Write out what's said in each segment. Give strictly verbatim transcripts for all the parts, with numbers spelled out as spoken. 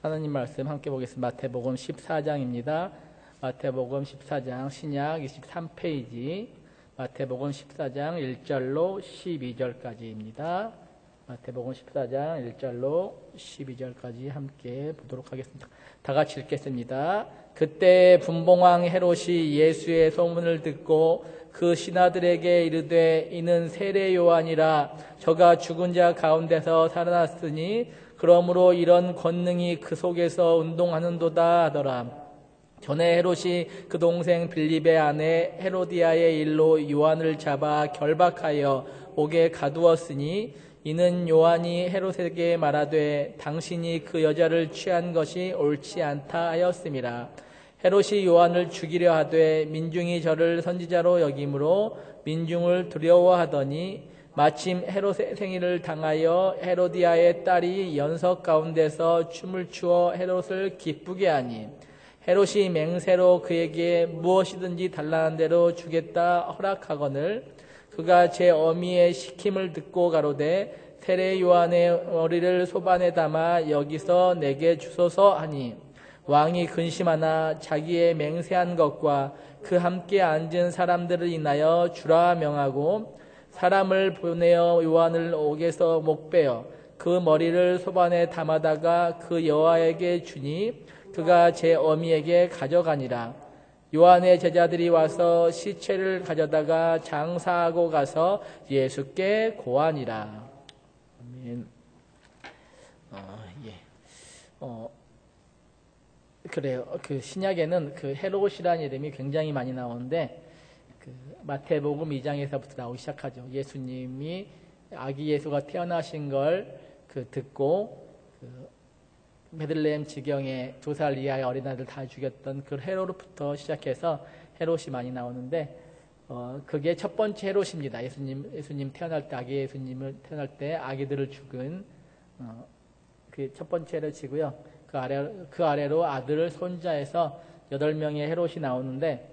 하나님 말씀 함께 보겠습니다. 마태복음 십사 장입니다. 마태복음 십사 장 신약 이십삼 페이지 마태복음 십사 장 일 절로 십이 절까지입니다. 마태복음 십사 장 일 절로 십이 절까지 함께 보도록 하겠습니다. 다 같이 읽겠습니다. 그때 분봉왕 헤롯이 예수의 소문을 듣고 그 신하들에게 이르되 이는 세례 요한이라 저가 죽은 자 가운데서 살아났으니 그러므로 이런 권능이 그 속에서 운동하는도다 하더라. 전에 헤롯이 그 동생 빌립의 아내 헤로디아의 일로 요한을 잡아 결박하여 옥에 가두었으니 이는 요한이 헤롯에게 말하되 당신이 그 여자를 취한 것이 옳지 않다 하였음이라. 헤롯이 요한을 죽이려 하되 민중이 저를 선지자로 여김으로 민중을 두려워하더니 마침 헤롯의 생일을 당하여 헤로디아의 딸이 연석 가운데서 춤을 추어 헤롯을 기쁘게 하니 헤롯이 맹세로 그에게 무엇이든지 달라는 대로 주겠다 허락하거늘 그가 제 어미의 시킴을 듣고 가로되 세례 요한의 머리를 소반에 담아 여기서 내게 주소서 하니 왕이 근심하나 자기의 맹세한 것과 그 함께 앉은 사람들을 인하여 주라 명하고 사람을 보내어 요한을 옥에서 목베어 그 머리를 소반에 담아다가 그 여아에게 주니 그가 제 어미에게 가져가니라. 요한의 제자들이 와서 시체를 가져다가 장사하고 가서 예수께 고하니라. 아멘. 어, 예. 어, 그래요. 그 신약에는 그 헤롯이라는 이름이 굉장히 많이 나오는데 그 마태복음 이 장에서부터 나오기 시작하죠. 예수님이 아기 예수가 태어나신 걸 그 듣고 그 베들레헴 지경에 두 살 이하의 어린아이들 다 죽였던 그 헤롯부터 시작해서 헤롯이 많이 나오는데 어 그게 첫 번째 헤롯입니다. 예수님 예수님 태어날 때 아기 예수님을 태어날 때 아기들을 죽은 어 그 첫 번째 헤롯이고요. 그 아래 그 아래로 아들 손자에서 여덟 명의 헤롯이 나오는데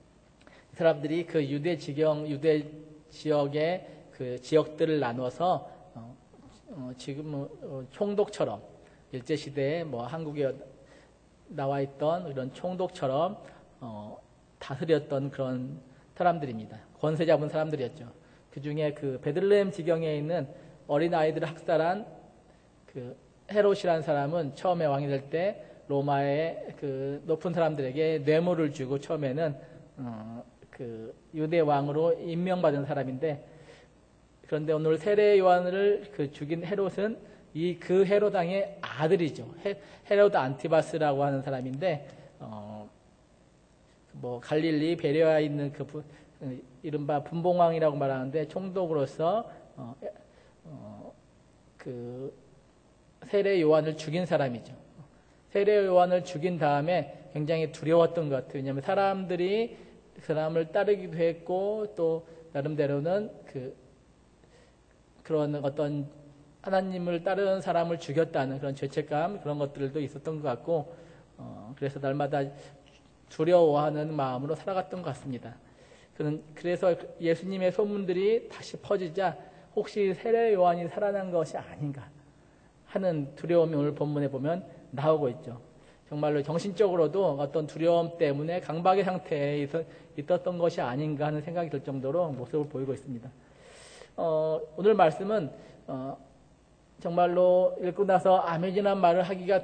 사람들이 그 유대 지경, 유대 지역의 그 지역들을 나눠서, 어, 어, 지금 어, 총독처럼, 일제시대에 뭐 한국에 나와 있던 이런 총독처럼, 어, 다스렸던 그런 사람들입니다. 권세 잡은 사람들이었죠. 그 중에 그 베들레헴 지경에 있는 어린아이들을 학살한 그 헤롯이라는 사람은 처음에 왕이 될 때 로마의 그 높은 사람들에게 뇌물을 주고 처음에는, 어, 그 유대 왕으로 임명받은 사람인데 그런데 오늘 세례 요한을 그 죽인 헤롯은 이 그 헤롯 왕의 아들이죠. 헤, 헤롯 안티바스라고 하는 사람인데 어, 뭐 갈릴리 베레아에 있는 그 부, 이른바 분봉왕이라고 말하는데 총독으로서 어, 어, 그 세례 요한을 죽인 사람이죠. 세례 요한을 죽인 다음에 굉장히 두려웠던 것 같아요. 왜냐하면 사람들이 그 사람을 따르기도 했고 또 나름대로는 그 그런 어떤 하나님을 따르는 사람을 죽였다는 그런 죄책감 그런 것들도 있었던 것 같고 어, 그래서 날마다 두려워하는 마음으로 살아갔던 것 같습니다. 그래서 예수님의 소문들이 다시 퍼지자 혹시 세례 요한이 살아난 것이 아닌가 하는 두려움이 오늘 본문에 보면 나오고 있죠. 정말로 정신적으로도 어떤 두려움 때문에 강박의 상태에 있었던 것이 아닌가 하는 생각이 들 정도로 모습을 보이고 있습니다. 어, 오늘 말씀은 어, 정말로 읽고 나서 아멘이라는 말을 하기가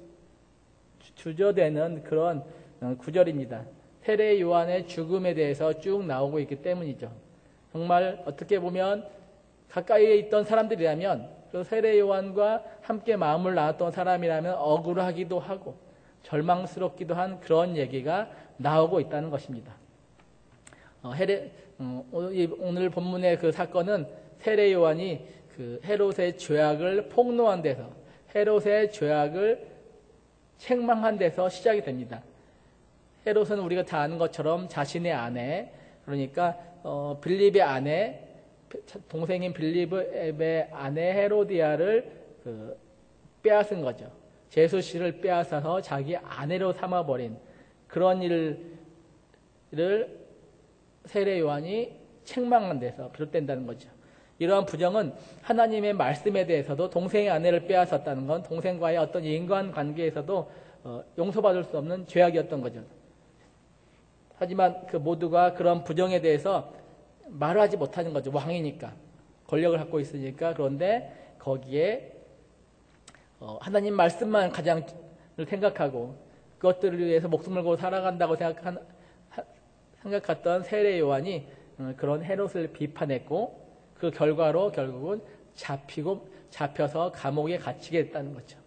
주저되는 그런 구절입니다. 세례 요한의 죽음에 대해서 쭉 나오고 있기 때문이죠. 정말 어떻게 보면 가까이에 있던 사람들이라면 그 세례 요한과 함께 마음을 나눴던 사람이라면 억울하기도 하고 절망스럽기도 한 그런 얘기가 나오고 있다는 것입니다. 어, 헤레, 어, 오늘 본문의 그 사건은 세례 요한이 그 헤롯의 죄악을 폭로한 데서 헤롯의 죄악을 책망한 데서 시작이 됩니다. 헤롯은 우리가 다 아는 것처럼 자신의 아내 그러니까 어, 빌립의 아내 동생인 빌립의 아내 헤로디아를 그 빼앗은 거죠. 제수 씨를 빼앗아서 자기 아내로 삼아버린 그런 일을 세례 요한이 책망한 데서 비롯된다는 거죠. 이러한 부정은 하나님의 말씀에 대해서도 동생의 아내를 빼앗았다는 건 동생과의 어떤 인간관계에서도 어, 용서받을 수 없는 죄악이었던 거죠. 하지만 그 모두가 그런 부정에 대해서 말을 하지 못하는 거죠. 왕이니까. 권력을 갖고 있으니까. 그런데 거기에 어, 하나님 말씀만 가장 생각하고 그것들을 위해서 목숨을 걸고 살아간다고 생각한, 하, 생각했던 세례 요한이 어, 그런 헤롯을 비판했고 그 결과로 결국은 잡히고 잡혀서 감옥에 갇히게 됐다는 거죠.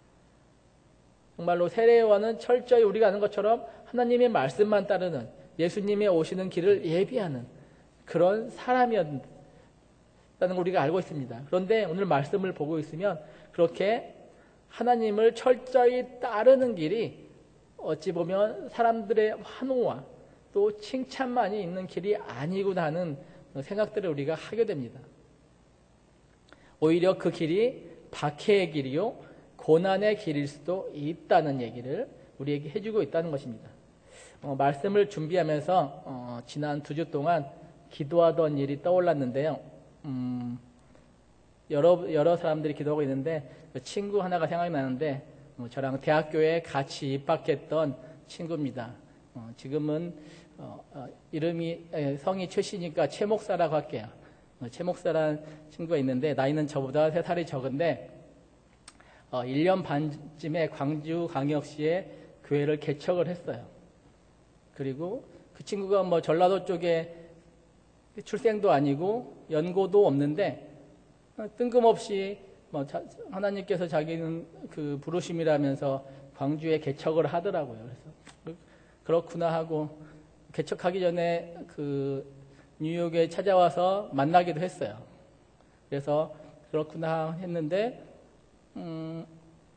정말로 세례 요한은 철저히 우리가 아는 것처럼 하나님의 말씀만 따르는 예수님의 오시는 길을 예비하는 그런 사람이었다는 걸 우리가 알고 있습니다. 그런데 오늘 말씀을 보고 있으면 그렇게 하나님을 철저히 따르는 길이 어찌 보면 사람들의 환호와 또 칭찬만이 있는 길이 아니구나 하는 생각들을 우리가 하게 됩니다. 오히려 그 길이 박해의 길이요 고난의 길일 수도 있다는 얘기를 우리에게 해주고 있다는 것입니다. 어, 말씀을 준비하면서 어, 지난 두 주 동안 기도하던 일이 떠올랐는데요. 음, 여러 여러 사람들이 기도하고 있는데 그 친구 하나가 생각이 나는데 어, 저랑 대학교에 같이 입학했던 친구입니다. 어, 지금은 어, 어, 이름이 에, 성이 최씨니까 최 목사라고 할게요. 어, 최 목사라는 친구가 있는데 나이는 저보다 세 살이 적은데 어, 일 년 반쯤에 광주광역시에 교회를 개척을 했어요. 그리고 그 친구가 뭐 전라도 쪽에 출생도 아니고 연고도 없는데 어, 뜬금없이 뭐 자, 하나님께서 자기는 그 부르심이라면서 광주에 개척을 하더라고요. 그래서 그렇구나 하고 개척하기 전에 그 뉴욕에 찾아와서 만나기도 했어요. 그래서 그렇구나 했는데 음,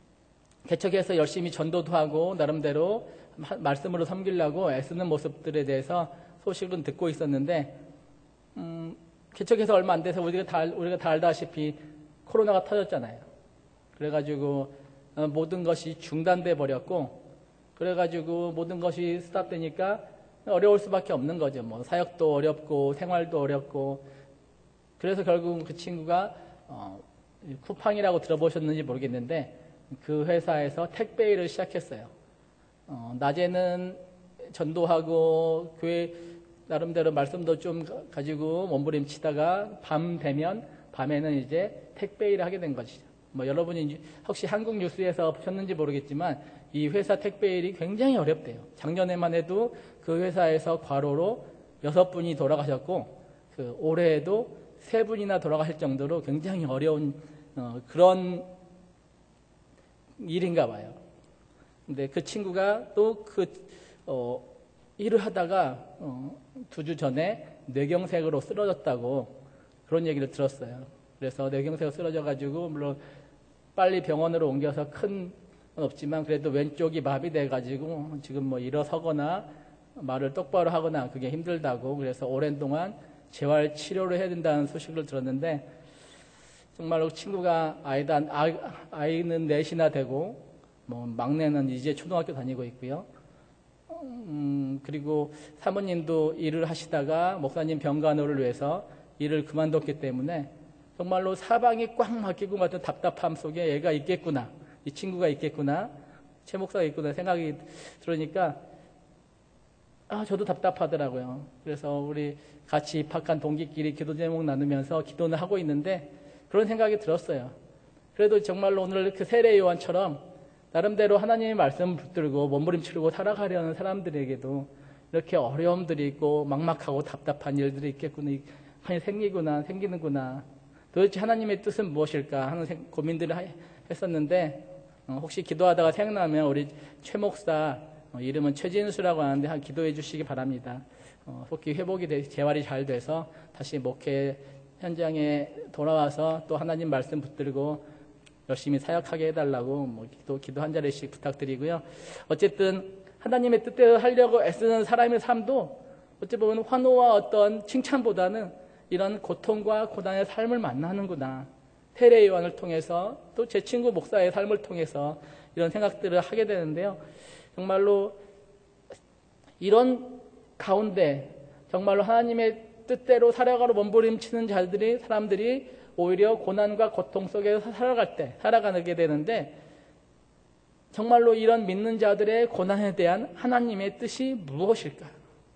개척해서 열심히 전도도 하고 나름대로 말씀으로 섬기려고 애쓰는 모습들에 대해서 소식은 듣고 있었는데 음, 개척해서 얼마 안 돼서 우리가 다, 우리가 다 알다시피 코로나가 터졌잖아요. 그래가지고 어, 모든 것이 중단돼 버렸고 그래가지고 모든 것이 스탑되니까 어려울 수밖에 없는 거죠. 뭐 사역도 어렵고 생활도 어렵고 그래서 결국은 그 친구가 어, 쿠팡이라고 들어보셨는지 모르겠는데 그 회사에서 택배 일을 시작했어요. 어, 낮에는 전도하고 교회 나름대로 말씀도 좀 가지고 몸부림치다가 밤 되면 밤에는 이제 택배 일을 하게 된 것이죠. 뭐 여러분이 혹시 한국 뉴스에서 보셨는지 모르겠지만 이 회사 택배 일이 굉장히 어렵대요. 작년에만 해도 그 회사에서 과로로 여섯 분이 돌아가셨고 그 올해에도 세 분이나 돌아가실 정도로 굉장히 어려운 어, 그런 일인가 봐요. 근데 그 친구가 또 그 어, 일을 하다가 어, 두 주 전에 뇌경색으로 쓰러졌다고 그런 얘기를 들었어요. 그래서 뇌경색으로 쓰러져가지고 물론 빨리 병원으로 옮겨서 큰 건 없지만 그래도 왼쪽이 마비돼가지고 지금 뭐 일어서거나 말을 똑바로 하거나 그게 힘들다고 그래서 오랜 동안 재활 치료를 해야 된다는 소식을 들었는데 정말로 친구가 아이다, 아이, 아이는 넷이나 되고 뭐 막내는 이제 초등학교 다니고 있고요. 음, 그리고 사모님도 일을 하시다가 목사님 병간호를 위해서 일을 그만뒀기 때문에 정말로 사방이 꽉 막히고 같은 답답함 속에 얘가 있겠구나. 이 친구가 있겠구나. 최 목사가 있구나 생각이 들으니까 아, 저도 답답하더라고요. 그래서 우리 같이 입학한 동기끼리 기도 제목 나누면서 기도는 하고 있는데 그런 생각이 들었어요. 그래도 정말로 오늘 그 세례 요한처럼 나름대로 하나님의 말씀을 붙들고 몸부림치고 살아가려는 사람들에게도 이렇게 어려움들이 있고 막막하고 답답한 일들이 있겠구나, 아니 생기구나, 생기는구나. 도대체 하나님의 뜻은 무엇일까 하는 고민들을 했었는데 어, 혹시 기도하다가 생각나면 우리 최 목사 어, 이름은 최진수라고 하는데 한 기도해 주시기 바랍니다. 어, 속히 회복이 돼, 재활이 잘 돼서 다시 목회 현장에 돌아와서 또 하나님 말씀 붙들고 열심히 사역하게 해달라고 뭐 기도, 기도 한 자리씩 부탁드리고요. 어쨌든 하나님의 뜻대로 하려고 애쓰는 사람의 삶도 어찌 보면 환호와 어떤 칭찬보다는 이런 고통과 고난의 삶을 만나는구나. 세례 요한을 통해서 또 제 친구 목사의 삶을 통해서 이런 생각들을 하게 되는데요. 정말로 이런 가운데 정말로 하나님의 뜻대로 살아가로 몸부림치는 자들이 사람들이 오히려 고난과 고통 속에서 살아갈 때 살아가게 되는데 정말로 이런 믿는 자들의 고난에 대한 하나님의 뜻이 무엇일까?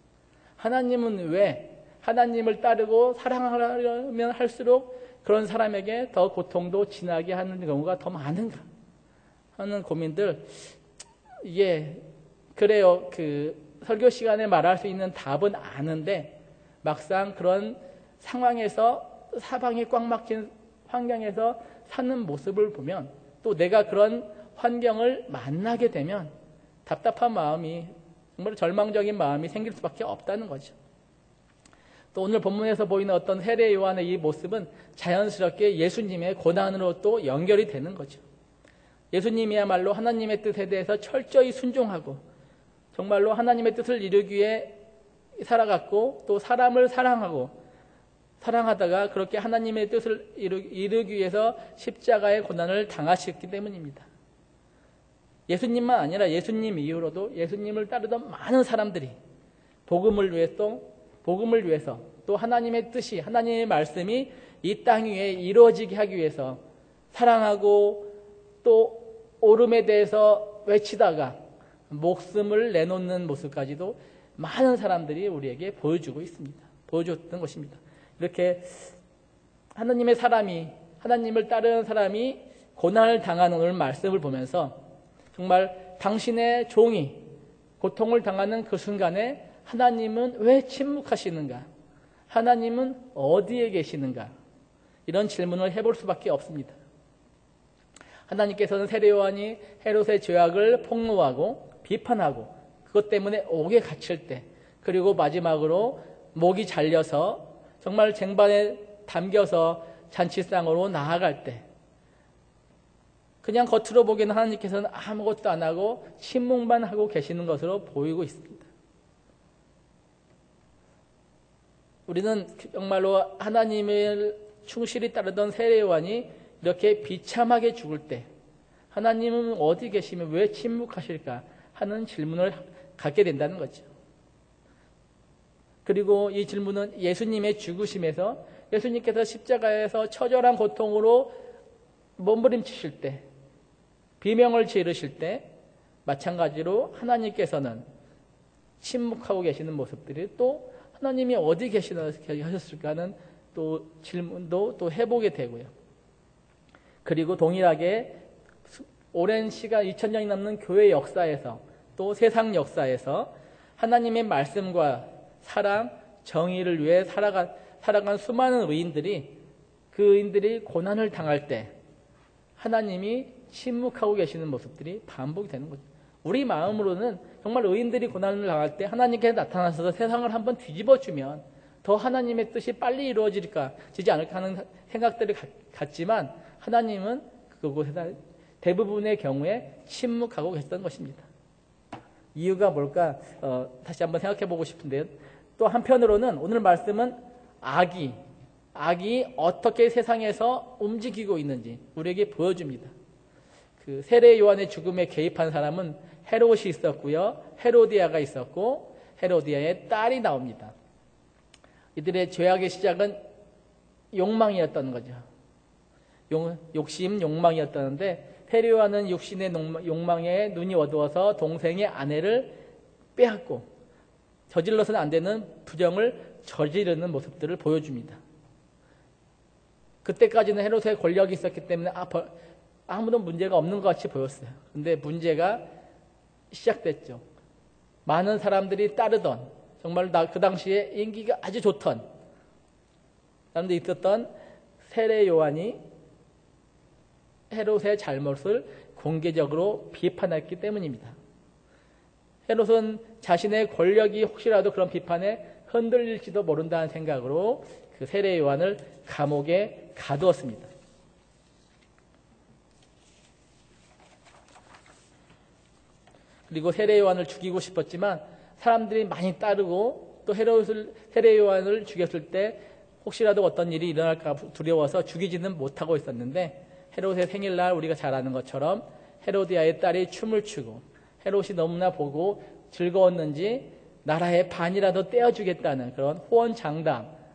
하나님은 왜 하나님을 따르고 사랑하려면 할수록 그런 사람에게 더 고통도 지나게 하는 경우가 더 많은가 하는 고민들. 이게 그래요. 그 설교 시간에 말할 수 있는 답은 아는데 막상 그런 상황에서 사방이 꽉 막힌 환경에서 사는 모습을 보면 또 내가 그런 환경을 만나게 되면 답답한 마음이 정말 절망적인 마음이 생길 수밖에 없다는 거죠. 또 오늘 본문에서 보이는 어떤 세례 요한의 이 모습은 자연스럽게 예수님의 고난으로 또 연결이 되는 거죠. 예수님이야말로 하나님의 뜻에 대해서 철저히 순종하고 정말로 하나님의 뜻을 이루기 위해 살아갔고 또 사람을 사랑하고 사랑하다가 그렇게 하나님의 뜻을 이루기 위해서 십자가의 고난을 당하셨기 때문입니다. 예수님만 아니라 예수님 이후로도 예수님을 따르던 많은 사람들이 복음을 위해서, 복음을 위해서 또 하나님의 뜻이, 하나님의 말씀이 이 땅 위에 이루어지게 하기 위해서 사랑하고 또 옳음에 대해서 외치다가 목숨을 내놓는 모습까지도 많은 사람들이 우리에게 보여주고 있습니다. 보여줬던 것입니다. 이렇게 하나님의 사람이, 하나님을 따르는 사람이 고난을 당하는 오늘 말씀을 보면서 정말 당신의 종이 고통을 당하는 그 순간에 하나님은 왜 침묵하시는가? 하나님은 어디에 계시는가? 이런 질문을 해볼 수밖에 없습니다. 하나님께서는 세례 요한이 헤롯의 죄악을 폭로하고 비판하고 그것 때문에 옥에 갇힐 때, 그리고 마지막으로 목이 잘려서 정말 쟁반에 담겨서 잔치상으로 나아갈 때 그냥 겉으로 보기에는 하나님께서는 아무것도 안 하고 침묵만 하고 계시는 것으로 보이고 있습니다. 우리는 정말로 하나님을 충실히 따르던 세례 요한이 이렇게 비참하게 죽을 때 하나님은 어디 계시면 왜 침묵하실까 하는 질문을 갖게 된다는 거죠. 그리고 이 질문은 예수님의 죽으심에서 예수님께서 십자가에서 처절한 고통으로 몸부림치실 때, 비명을 지르실 때 마찬가지로 하나님께서는 침묵하고 계시는 모습들이 또 하나님이 어디 계시셨을까 하는 또 질문도 또 해보게 되고요. 그리고 동일하게 오랜 시간 이천 년이 넘는 교회 역사에서 또 세상 역사에서 하나님의 말씀과 사랑, 정의를 위해 살아간, 살아간 수많은 의인들이 그 의인들이 고난을 당할 때 하나님이 침묵하고 계시는 모습들이 반복이 되는 거죠. 우리 마음으로는 정말 의인들이 고난을 당할 때 하나님께 나타나셔서 세상을 한번 뒤집어주면 더 하나님의 뜻이 빨리 이루어질까 지지 않을까 하는 생각들이 같지만 하나님은 그곳에서 대부분의 경우에 침묵하고 계셨던 것입니다. 이유가 뭘까? 어, 다시 한번 생각해 보고 싶은데요. 또 한편으로는 오늘 말씀은 악이, 악이 어떻게 세상에서 움직이고 있는지 우리에게 보여줍니다. 그 세례 요한의 죽음에 개입한 사람은 헤롯이 있었고요. 헤로디아가 있었고 헤로디아의 딸이 나옵니다. 이들의 죄악의 시작은 욕망이었던 거죠. 용, 욕심, 욕망이었다는데 세례 요한은 육신의 욕망에 눈이 어두워서 동생의 아내를 빼앗고 저질러서는 안 되는 부정을 저지르는 모습들을 보여줍니다. 그때까지는 헤롯의 권력이 있었기 때문에 아무도 문제가 없는 것 같이 보였어요. 그런데 문제가 시작됐죠. 많은 사람들이 따르던 정말 그 당시에 인기가 아주 좋던 사람들이 있었던 세례 요한이 헤롯의 잘못을 공개적으로 비판했기 때문입니다. 헤롯은 자신의 권력이 혹시라도 그런 비판에 흔들릴지도 모른다는 생각으로 그 세례 요한을 감옥에 가두었습니다. 그리고 세례 요한을 죽이고 싶었지만 사람들이 많이 따르고 또 헤롯을, 세례 요한을 죽였을 때 혹시라도 어떤 일이 일어날까 두려워서 죽이지는 못하고 있었는데 헤롯의 생일날 우리가 잘 아는 것처럼 헤로디아의 딸이 춤을 추고 헤롯이 너무나 보고 즐거웠는지 나라의 반이라도 떼어주겠다는 그런 호언장담,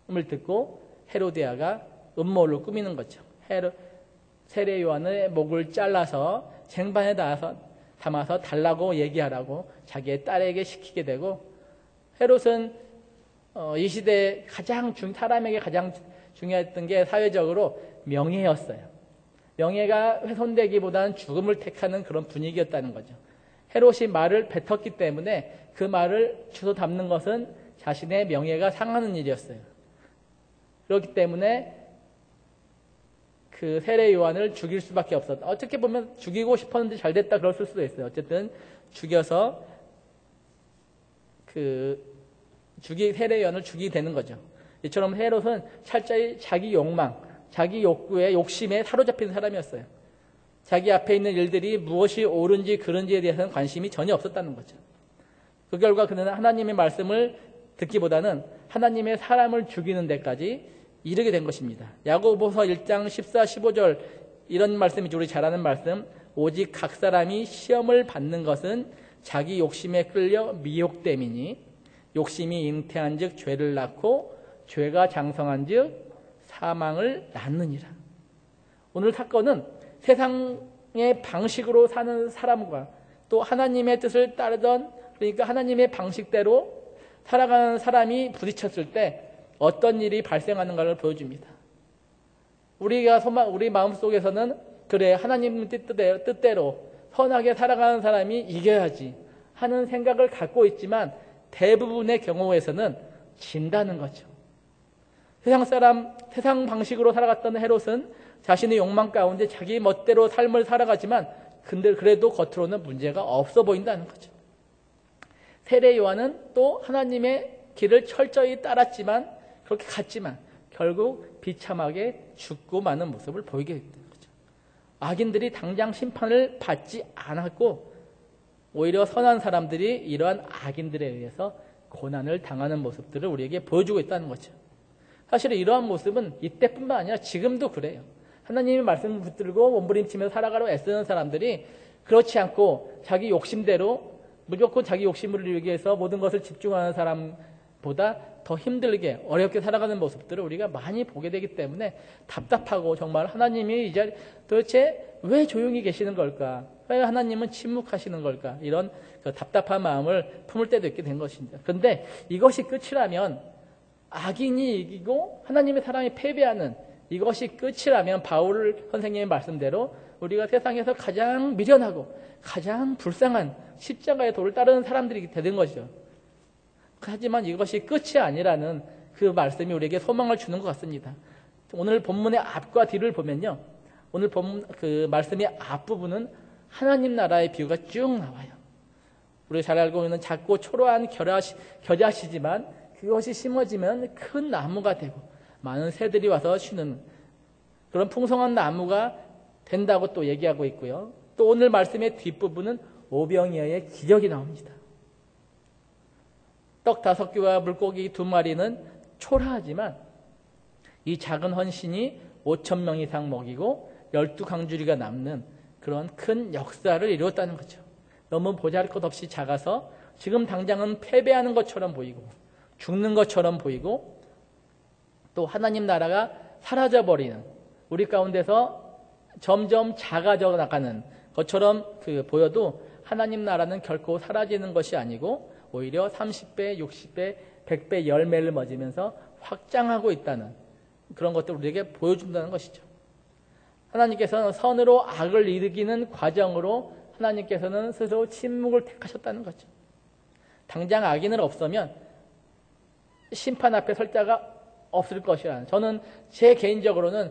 듣고 헤로디아가 음모를 꾸미는 거죠. 헤로, 세례 요한의 목을 잘라서 쟁반에 담아서 달라고 얘기하라고 자기의 딸에게 시키게 되고, 헤롯은 어, 이 시대에 가장 중, 사람에게 가장 중요했던 게 사회적으로 명예였어요. 명예가 훼손되기보다는 죽음을 택하는 그런 분위기였다는 거죠. 헤롯이 말을 뱉었기 때문에 그 말을 주워 담는 것은 자신의 명예가 상하는 일이었어요. 그렇기 때문에 그 세례 요한을 죽일 수밖에 없었다. 어떻게 보면 죽이고 싶었는데 잘 됐다 그럴 수도 있어요. 어쨌든 죽여서 그 죽이 세례 요한을 죽이게 되는 거죠. 이처럼 헤롯은 철저히 자기 욕망, 자기 욕구에 욕심에 사로잡힌 사람이었어요. 자기 앞에 있는 일들이 무엇이 옳은지 그른지에 대해서는 관심이 전혀 없었다는 거죠. 그 결과 그는 하나님의 말씀을 듣기보다는 하나님의 사람을 죽이는 데까지 이르게 된 것입니다. 야고보서 일 장 십사, 십오 절 이런 말씀이죠. 우리 잘 아는 말씀. 오직 각 사람이 시험을 받는 것은 자기 욕심에 끌려 미혹됨이니 욕심이 잉태한 즉 죄를 낳고 죄가 장성한 즉 사망을 낳느니라. 오늘 사건은 세상의 방식으로 사는 사람과 또 하나님의 뜻을 따르던, 그러니까 하나님의 방식대로 살아가는 사람이 부딪혔을 때 어떤 일이 발생하는가를 보여줍니다. 우리가 소망, 우리 마음속에서는 그래 하나님 뜻대로, 뜻대로 선하게 살아가는 사람이 이겨야지 하는 생각을 갖고 있지만 대부분의 경우에서는 진다는 거죠. 세상 사람, 세상 방식으로 살아갔던 헤롯은 자신의 욕망 가운데 자기 멋대로 삶을 살아가지만 근데 그래도 겉으로는 문제가 없어 보인다는 거죠. 세례 요한은 또 하나님의 길을 철저히 따랐지만 그렇게 갔지만 결국 비참하게 죽고 마는 모습을 보이게 된 거죠. 악인들이 당장 심판을 받지 않았고 오히려 선한 사람들이 이러한 악인들에 의해서 고난을 당하는 모습들을 우리에게 보여주고 있다는 거죠. 사실은 이러한 모습은 이때뿐만 아니라 지금도 그래요. 하나님의 말씀을 붙들고 몸부림치며 살아가려 애쓰는 사람들이 그렇지 않고 자기 욕심대로 무조건 자기 욕심을 이루기 위해서 모든 것을 집중하는 사람보다 더 힘들게 어렵게 살아가는 모습들을 우리가 많이 보게 되기 때문에 답답하고 정말 하나님이 이제 도대체 왜 조용히 계시는 걸까? 왜 하나님은 침묵하시는 걸까? 이런 그 답답한 마음을 품을 때도 있게 된 것입니다. 그런데 이것이 끝이라면 악인이 이기고 하나님의 사랑이 패배하는 이것이 끝이라면 바울 선생님의 말씀대로 우리가 세상에서 가장 미련하고 가장 불쌍한 십자가의 도를 따르는 사람들이 되는 것이죠. 하지만 이것이 끝이 아니라는 그 말씀이 우리에게 소망을 주는 것 같습니다. 오늘 본문의 앞과 뒤를 보면요, 오늘 본문 그 말씀의 앞부분은 하나님 나라의 비유가 쭉 나와요. 우리가 잘 알고 있는 작고 초라한 겨자씨, 겨자씨지만 그것이 심어지면 큰 나무가 되고 많은 새들이 와서 쉬는 그런 풍성한 나무가 된다고 또 얘기하고 있고요. 또 오늘 말씀의 뒷부분은 오병이어의 기적이 나옵니다. 떡 다섯 개와 물고기 두 마리는 초라하지만 이 작은 헌신이 오천 명 이상 먹이고 열두 강주리가 남는 그런 큰 역사를 이루었다는 거죠. 너무 보잘것없이 작아서 지금 당장은 패배하는 것처럼 보이고 죽는 것처럼 보이고 또 하나님 나라가 사라져버리는 우리 가운데서 점점 작아져 나가는 것처럼 그 보여도 하나님 나라는 결코 사라지는 것이 아니고 오히려 삼십 배, 육십 배, 백 배 열매를 맺으면서 확장하고 있다는 그런 것들을 우리에게 보여준다는 것이죠. 하나님께서는 선으로 악을 이기는 과정으로 하나님께서는 스스로 침묵을 택하셨다는 거죠. 당장 악인은 없으면 심판 앞에 설 자가 없을 것이라는, 저는 제 개인적으로는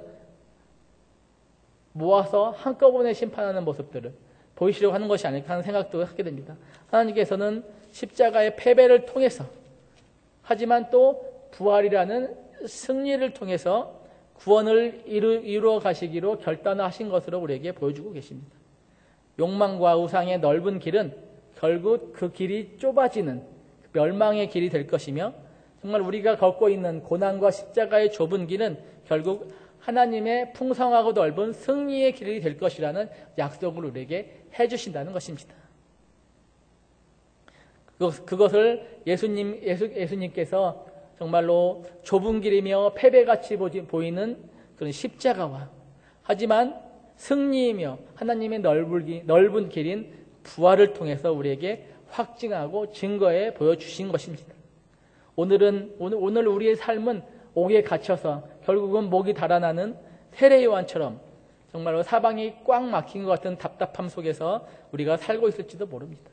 모아서 한꺼번에 심판하는 모습들을 보이시려고 하는 것이 아닐까 하는 생각도 하게 됩니다. 하나님께서는 십자가의 패배를 통해서 하지만 또 부활이라는 승리를 통해서 구원을 이루, 이루어 가시기로 결단하신 것으로 우리에게 보여주고 계십니다. 욕망과 우상의 넓은 길은 결국 그 길이 좁아지는 멸망의 길이 될 것이며 정말 우리가 걷고 있는 고난과 십자가의 좁은 길은 결국 하나님의 풍성하고 넓은 승리의 길이 될 것이라는 약속을 우리에게 해주신다는 것입니다. 그것을 예수님, 예수, 예수님께서 정말로 좁은 길이며 패배같이 보이는 그런 십자가와, 하지만 승리이며 하나님의 넓은 길인 부활을 통해서 우리에게 확증하고 증거해 보여주신 것입니다. 오늘은, 오늘, 오늘 우리의 삶은 옥에 갇혀서 결국은 목이 달아나는 세례 요한처럼 정말로 사방이 꽉 막힌 것 같은 답답함 속에서 우리가 살고 있을지도 모릅니다.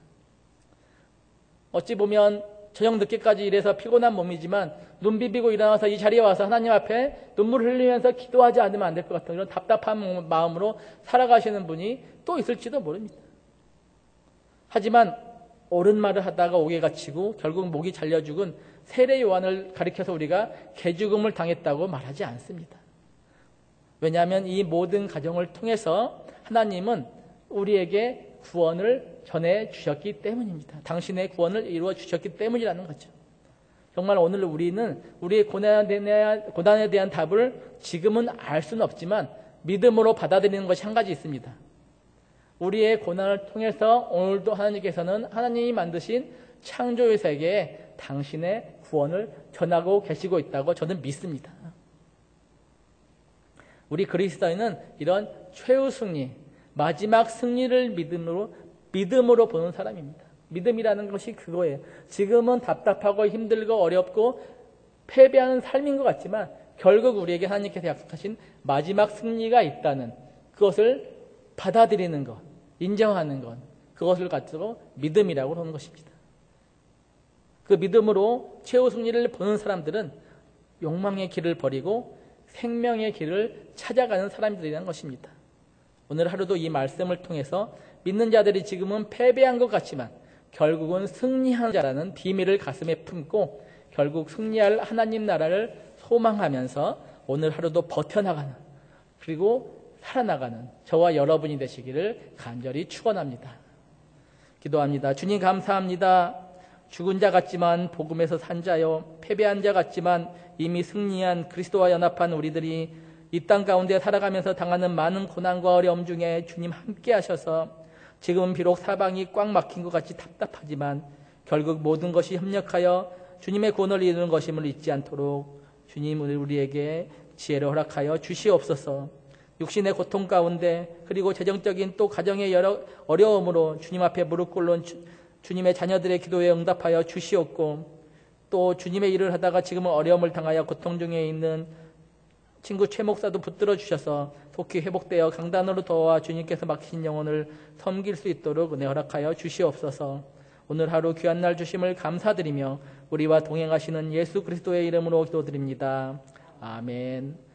어찌 보면 저녁 늦게까지 일해서 피곤한 몸이지만 눈 비비고 일어나서 이 자리에 와서 하나님 앞에 눈물을 흘리면서 기도하지 않으면 안 될 것 같은 이런 답답한 마음으로 살아가시는 분이 또 있을지도 모릅니다. 하지만 옳은 말을 하다가 옥에 갇히고 결국 목이 잘려 죽은 세례 요한을 가리켜서 우리가 개죽음을 당했다고 말하지 않습니다. 왜냐하면 이 모든 과정을 통해서 하나님은 우리에게 구원을 전해 주셨기 때문입니다. 당신의 구원을 이루어 주셨기 때문이라는 거죠. 정말 오늘 우리는 우리의 고난에 대한, 고난에 대한 답을 지금은 알 수는 없지만 믿음으로 받아들이는 것이 한 가지 있습니다. 우리의 고난을 통해서 오늘도 하나님께서는 하나님이 만드신 창조의 세계에 당신의 구원을 전하고 계시고 있다고 저는 믿습니다. 우리 그리스도인은 이런 최후 승리, 마지막 승리를 믿음으로, 믿음으로 보는 사람입니다. 믿음이라는 것이 그거예요. 지금은 답답하고 힘들고 어렵고 패배하는 삶인 것 같지만 결국 우리에게 하나님께서 약속하신 마지막 승리가 있다는 그것을 받아들이는 것, 인정하는 것, 그것을 가지고 믿음이라고 하는 것입니다. 그 믿음으로 최후 승리를 보는 사람들은 욕망의 길을 버리고 생명의 길을 찾아가는 사람들이라는 것입니다. 오늘 하루도 이 말씀을 통해서 믿는 자들이 지금은 패배한 것 같지만 결국은 승리한 자라는 비밀을 가슴에 품고 결국 승리할 하나님 나라를 소망하면서 오늘 하루도 버텨나가는, 그리고 살아나가는 저와 여러분이 되시기를 간절히 축원합니다. 기도합니다. 주님 감사합니다. 죽은 자 같지만 복음에서 산 자요, 패배한 자 같지만 이미 승리한 그리스도와 연합한 우리들이 이 땅 가운데 살아가면서 당하는 많은 고난과 어려움 중에 주님 함께 하셔서 지금 비록 사방이 꽉 막힌 것 같이 답답하지만 결국 모든 것이 협력하여 주님의 구원을 이루는 것임을 잊지 않도록 주님 우리에게 지혜를 허락하여 주시옵소서. 육신의 고통 가운데 그리고 재정적인 또 가정의 여러 어려움으로 주님 앞에 무릎 꿇는 주, 주님의 자녀들의 기도에 응답하여 주시옵고, 또 주님의 일을 하다가 지금은 어려움을 당하여 고통 중에 있는 친구 최 목사도 붙들어 주셔서 속히 회복되어 강단으로 도와 주님께서 맡기신 영혼을 섬길 수 있도록 은혜 허락하여 주시옵소서. 오늘 하루 귀한 날 주심을 감사드리며 우리와 동행하시는 예수 그리스도의 이름으로 기도드립니다. 아멘.